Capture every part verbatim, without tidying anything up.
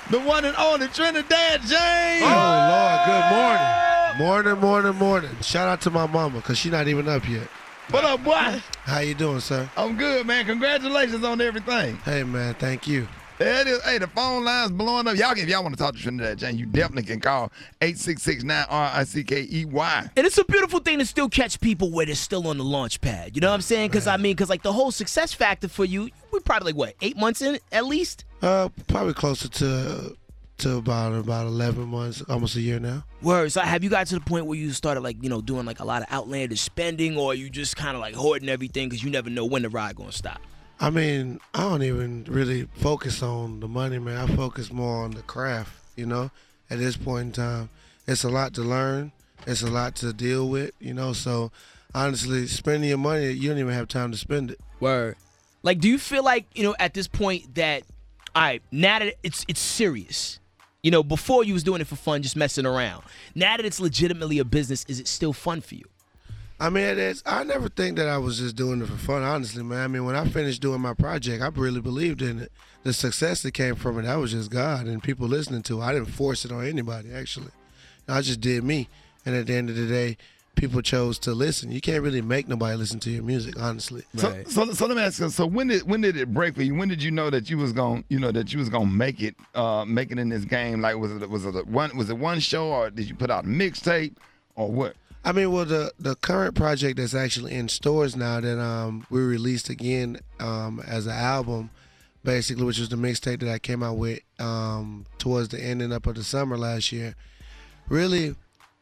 the one and only Trinidad James. Oh, Lord, good morning. Morning, morning, morning. Shout out to my mama, because she's not even up yet. What up, boy? How you doing, sir? I'm good, man. Congratulations on everything. Hey, man, thank you. There it is. Hey, the phone line's blowing up. Y'all, if y'all want to talk to Trinidad James, you definitely can call eight six six nine R I C K E Y. And it's a beautiful thing to still catch people where they're still on the launch pad. You know what I'm saying? Because, I mean, because, like, the whole success factor for you, we're probably, like, what, eight months in at least? Uh, Probably closer to to about about eleven months, almost a year now. Word. So have you got to the point where you started, like, you know, doing, like, a lot of outlandish spending, or you just kind of, like, hoarding everything because you never know when the ride going to stop? I mean, I don't even really focus on the money, man. I focus more on the craft, you know. At this point in time, it's a lot to learn. It's a lot to deal with, you know. So, honestly, spending your money, you don't even have time to spend it. Word. Like, do you feel like, you know, at this point that, all right, now that it's it's serious, you know, before you was doing it for fun, just messing around. Now that it's legitimately a business, is it still fun for you? I mean, it is, I never think that I was just doing it for fun, honestly, man. I mean, when I finished doing my project, I really believed in it. The success that came from it, that was just God and people listening to it. I didn't force it on anybody, actually. I just did me. And at the end of the day, people chose to listen. You can't really make nobody listen to your music, honestly. So, Right. so, so let me ask you. So when did when did it break for you? When did you know that you was going, you know, that you was gonna make it, uh, make it in this game? Like, was it was it a one was it one show, or did you put out a mixtape, or what? I mean, well, the, the current project that's actually in stores now that um, we released again um, as an album, basically, which was the mixtape that I came out with um, towards the ending up of the summer last year. Really,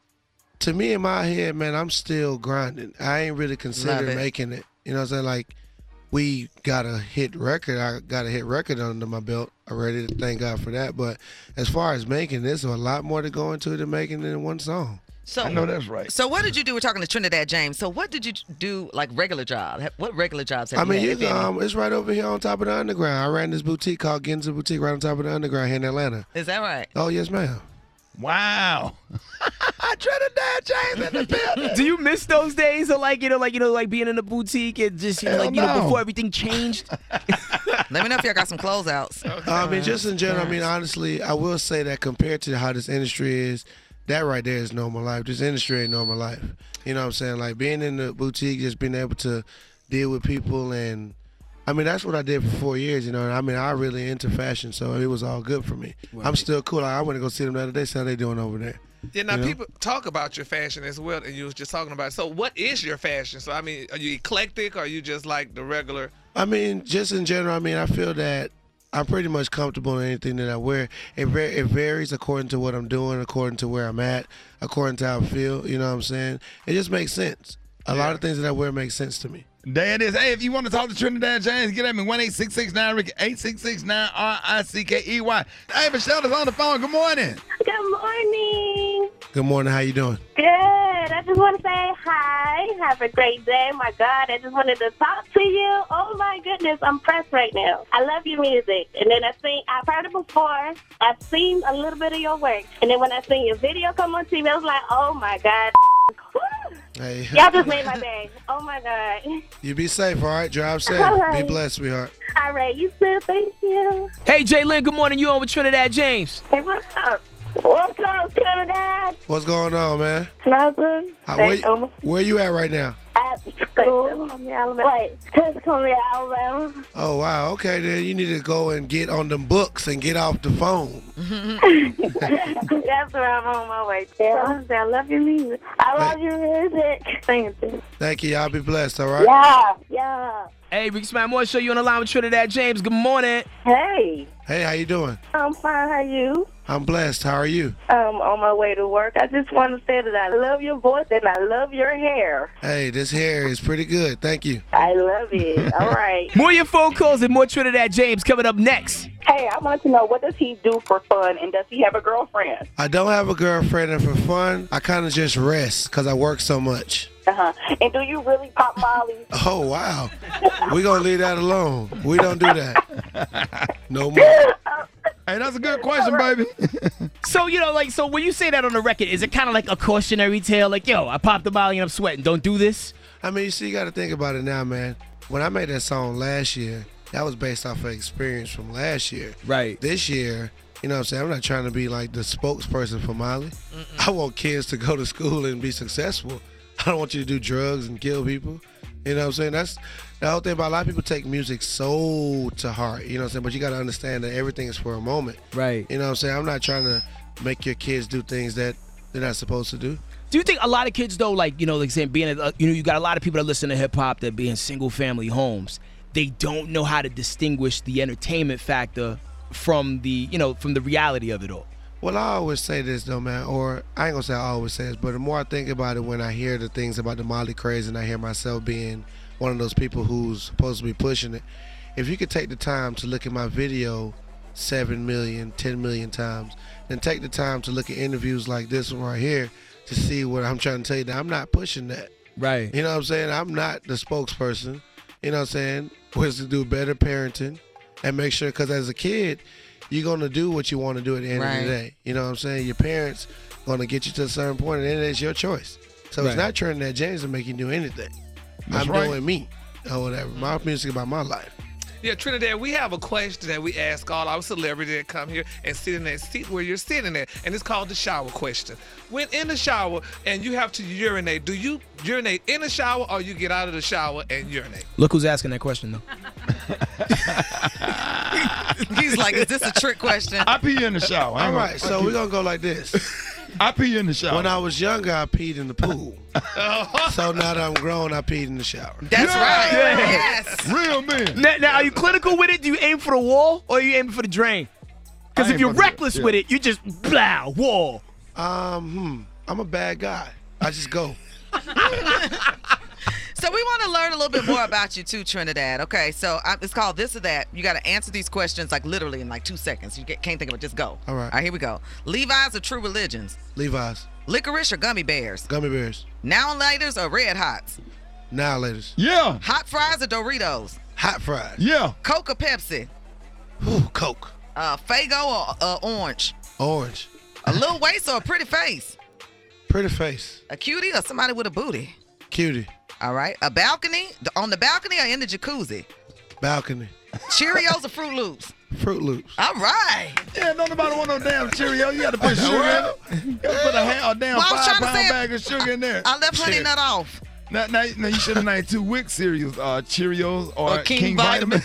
to me in my head, man, I'm still grinding. I ain't really considered making it. You know what I'm saying? Like, we got a hit record. I got a hit record under my belt already. Thank God for that. But as far as making this, there's a lot more to go into it than making it in one song. So, I know that's right. So what did you do? We're talking to Trinidad James. So what did you do, like regular job? What regular jobs have I you mean, had, you if can, any? um, it's right over here on top of the Underground. I ran this boutique called Ginza Boutique right on top of the Underground here in Atlanta. Is that right? Oh, yes, ma'am. Wow. Trinidad James in the building. Do you miss those days of, like, you know, like, you know, like being in a boutique and just, you know, Hell like, you know, no. before everything changed? Let me know if y'all got some closeouts. I mean, just in general, I mean, honestly, I will say that compared to how this industry is, that right there is normal life. This industry ain't normal life. You know what I'm saying? Like, being in the boutique, just being able to deal with people, and I mean, that's what I did for four years, you know. I mean, I really into fashion, so it was all good for me. Right. I'm still cool. Like, I went to go see them the other day, see how they doing over there. Yeah, now You know? people talk about your fashion as well, and you was just talking about it. So what is your fashion? So, I mean, are you eclectic, or are you just like the regular? I mean, just in general, I mean, I feel that I'm pretty much comfortable in anything that I wear. It, var- it varies according to what I'm doing, according to where I'm at, according to how I feel, you know what I'm saying? It just makes sense. A lot of things that I wear make sense to me. There it is. Hey, if you want to talk to Trinidad James, get at me, one eight six six nine Ricky, eight six six nine R I C K E Y. Hey, Michelle is on the phone. Good morning. Good morning. Good morning. How you doing? Good. I just want to say hi. Have a great day. My God, I just wanted to talk to you. Oh, my goodness. I'm pressed right now. I love your music. And then I seen, I've heard it before. I've seen a little bit of your work. And then when I seen your video come on T V, I was like, oh, my God. Hey, Y'all just made my day. Oh, my God. you be safe, all right? Drive safe. All Be right. blessed, sweetheart. All right. You too. Thank you. Hey, Jalen, good morning. You on with Trinidad James? Hey, what's up? What's up, Trinidad? What's going on, man? Nothing. How, where, you- where you at right now? At school. Wait, Tuscaloosa, Alabama. Oh, wow. Okay, then you need to go and get on them books and get off the phone. That's where I'm on my way to. I love your music. I love your music. Thank you. Thank you. Y'all be blessed, all right? Yeah, yeah. Hey, Ricky Smile Moore Show, you on the line with Trinidad James. Good morning. Hey, Hey, how you doing? I'm fine. How you? I'm blessed. How are you? I'm on my way to work. I just want to say that I love your voice and I love your hair. Hey, this hair is pretty good. Thank you. I love it. All right. More of your phone calls and more Trinidad James coming up next. Hey, I want to know, what does he do for fun, and does he have a girlfriend? I don't have a girlfriend, and for fun, I kind of just rest because I work so much. Uh-huh. And do you really pop Molly? Oh, wow. We're going to leave that alone. We don't do that. No more. Hey, that's a good question, baby. So, you know, like, so when you say that on the record, is it kind of like a cautionary tale? Like, yo, I popped the molly and I'm sweating. Don't do this? I mean, you see, you got to think about it now, man. When I made that song last year, that was based off of experience from last year. Right. This year, You know what I'm saying? I'm not trying to be like the spokesperson for Molly. Mm-mm. I want kids to go to school and be successful. I don't want you to do drugs and kill people. You know what I'm saying? That's the whole thing about a lot of people take music so to heart. You know what I'm saying? But you got to understand that everything is for a moment. Right. You know what I'm saying? I'm not trying to make your kids do things that they're not supposed to do. Do you think a lot of kids though, like you know, like saying being, a, you know, you got a lot of people that listen to hip hop that be in single family homes. They don't know how to distinguish the entertainment factor from the, you know, from the reality of it all. Well, I always say this though, man, or I ain't gonna say I always say this, but the more I think about it, when I hear the things about the Molly craze, and I hear myself being one of those people who's supposed to be pushing it, if you could take the time to look at my video seven million, ten million times, then take the time to look at interviews like this one right here to see what I'm trying to tell you. That I'm not pushing that. Right. You know what I'm saying? I'm not the spokesperson. You know what I'm saying? Was to do better parenting and make sure, because as a kid, you're going to do what you want to do at the end Right. of the day. You know what I'm saying? Your parents going to get you to a certain point, and then it's your choice. So Right. it's not Trinidad James to make you do anything. That's I'm right. doing me or whatever. My music about my life. Yeah, Trinidad, we have a question that we ask all our celebrities that come here and sit in that seat where you're sitting at, and it's called the shower question. When in the shower and you have to urinate, do you urinate in the shower or you get out of the shower and urinate? Look who's asking that question though. He's like, is this a trick question? I pee in the shower. I All ain't right, gonna- so we're going to go like this. I pee in the shower. When I was younger, I peed in the pool. So now that I'm grown, I peed in the shower. That's Yeah. right. Yeah. Yes. Real men. Now, now, are you clinical with it? Do you aim for the wall or are you aiming for the drain? Because I if aim you're for the- reckless yeah. with it, you just blah wall. Um, hmm. I'm a bad guy. I just go. So we want to learn a little bit more about you too, Trinidad. Okay, so I, it's called This or That. You got to answer these questions like literally in like two seconds. You get, can't think of it. Just go. All right. All right, here we go. Levi's or True Religions? Levi's. Licorice or gummy bears? Gummy bears. Now and Laters or Red Hots? Now laters. Yeah. Hot fries or Doritos? Hot fries. Yeah. Coke or Pepsi? Ooh, Coke. Uh, Fago or uh, Orange? Orange. A little waist or a pretty face? Pretty face. A cutie or somebody with a booty? Cutie. All right. A balcony? On the balcony or in the jacuzzi? Balcony. Cheerios or Fruit Loops? Fruit Loops. All right. Yeah, don't nobody want no damn Cheerio. You got to put sugar in it. You got to put a, ha- a damn Well, I was five trying to pound say- bag of sugar in there. I left Honey Shit. Nut off. Now, now, now you should have named two Wick cereals, uh, Cheerios or, Or King Vitamin.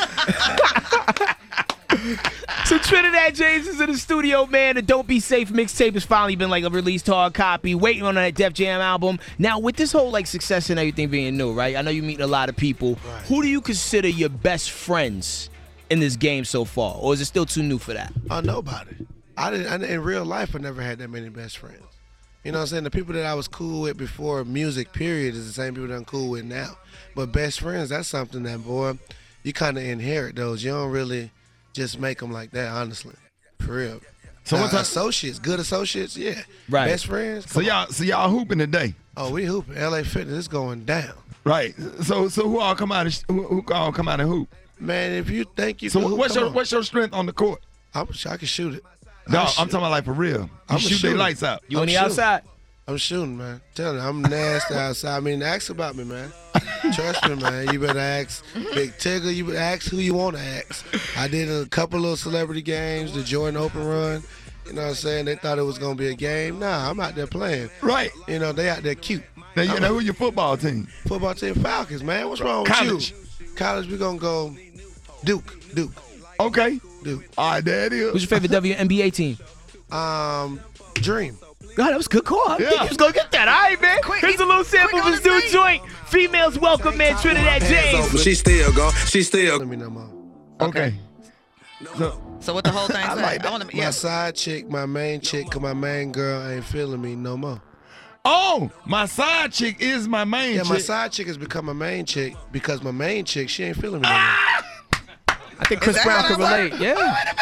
So Trinidad James is in the studio, man. The Don't Be Safe mixtape has finally been like a released hard copy. Waiting on that Def Jam album. Now with this whole like success and everything being new, right? I know you meet a lot of people. Right. Who do you consider your best friends in this game so far, or is it still too new for that? Oh, nobody. I didn't. I, in real life, I never had that many best friends. You know what I'm saying? The people that I was cool with before music, period, is the same people that I'm cool with now. But best friends, that's something that, boy, you kind of inherit those. You don't really just make them like that, honestly. For real. So Now, what's up? associates, good associates, yeah. Right. Best friends. So come on. y'all, so y'all hooping today, Oh, we hooping. L A Fitness is going down. right? So, so who all come out? And sh- who, who all come out and hoop? Man, if you think you So can hoop, what's come your on. what's your strength on the court? I'm, I can shoot it. No, I I'm shoot. talking about like for real. You I'm a shoot their shooter. lights out. You I'm on the shooting. outside? I'm shooting, man. Tell you, I'm nasty outside. I mean, ask about me, man. Trust me, man. You better ask Big Tigger. You better ask who you want to ask. I did a couple little celebrity games, the Jordan Open Run. You know what I'm saying? They thought it was going to be a game. Nah, I'm out there playing. Right. You know, they out there cute. Now you I'm know a who your football team? football team Falcons, man. What's wrong with College. you? College, we going to go Duke. Duke. Okay. Duke. All right, there it Who's is. your favorite W N B A team? Um, Dream. God, that was a good call. I think Yeah. you was gonna get that. All right, man. Quick, Here's a little sample quick of on his the new thing. joint. Females welcome, man. Trinidad James. She still gone. She still. Let me know, Mom. Okay. So, So what the whole thing I say? like that. I want to. My Yeah. side chick, my main chick, 'cause my main girl ain't feeling me no more. oh, my side chick is my main Yeah, my chick. side chick has become my main chick because my main chick, she ain't feeling me no more. I think Chris that Brown how can that relate. Yeah.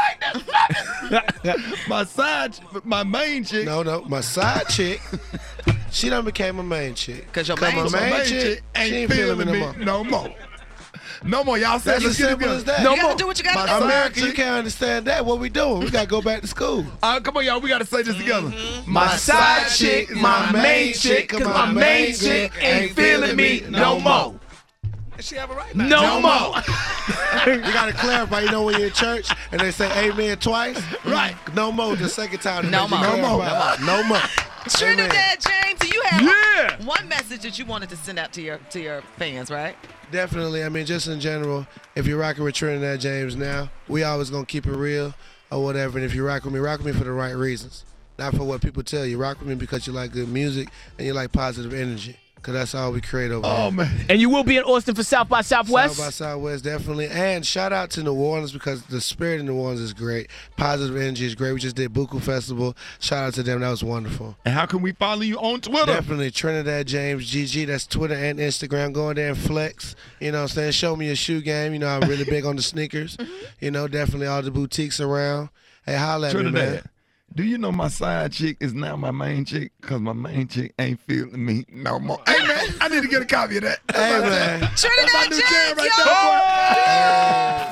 my side, ch- my main chick. No, no, my side chick, she done became my main chick. 'Cause your my main- main, my main chick, chick she ain't feeling me no more. no more. No more. Y'all said That's let's as get it simple as together. that. No You gotta more. do what you gotta My do. side America, you chick- can't understand that. What we doing? We gotta go back to school. Uh, come on, y'all. We got to say this together. My side chick, my main chick, 'cause my main chick ain't feeling me no more. She have a right now. No, No more. You gotta clarify. You know when you're in church and they say amen twice, Right. No more the second time. to No make you more. No more. clarify. No more. Trinidad James, do you have Yeah. one message that you wanted to send out to your to your fans, right? Definitely. I mean, just in general, if you're rocking with Trinidad James now, we always gonna keep it real or whatever. And if you rock with me, rock with me for the right reasons, not for what people tell you. Rock with me because you like good music and you like positive energy. Cause that's all we create over Oh here. man. And you will be in Austin for South by Southwest. South by Southwest, definitely. And shout out to New Orleans because the spirit in New Orleans is great. Positive energy is great. We just did Buku Festival. Shout out to them. That was wonderful. And how can we follow you on Twitter? Definitely Trinidad James G G. That's Twitter and Instagram. Go in there and flex. You know what I'm saying? Show me your shoe game. You know, I'm really big on the sneakers. You know, definitely all the boutiques around. Hey, holla at me, man. Trinidad. Do you know my side chick is now my main chick? Because my main chick ain't feeling me no more. Hey, man, I need to get a copy of that. Hey, man. Trinidad new James, jam right yo! there, boy. Hey.